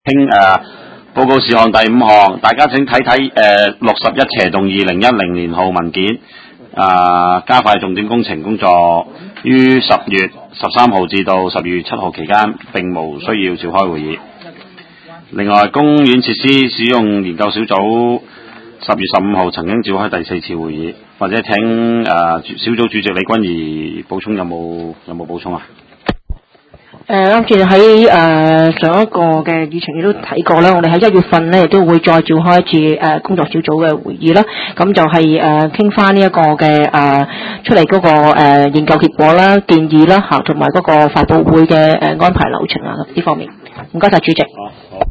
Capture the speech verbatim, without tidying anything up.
傾誒報告事項第五項，大家請睇睇誒六十一斜動二零一零年號文件，啊、呃、加快重點工程工作，於十月十三號至到十二月七號期間並無需要召開會議。另外，公園設施使用研究小組十月十五號曾經召開第四次會議，或者請誒、呃、小組主席李君儀補充，有冇有冇補充啊？ 誒啱先喺誒上一個嘅議程亦都睇過啦，我哋喺一月份咧亦都會再召開一次誒、呃、工作小組嘅會議啦。咁就係誒傾翻呢一個嘅誒、呃、出嚟嗰、那個誒、呃、研究結果啦、建議啦嚇，同埋嗰個發佈會嘅誒、呃、安排流程啊呢方面。唔該晒主席。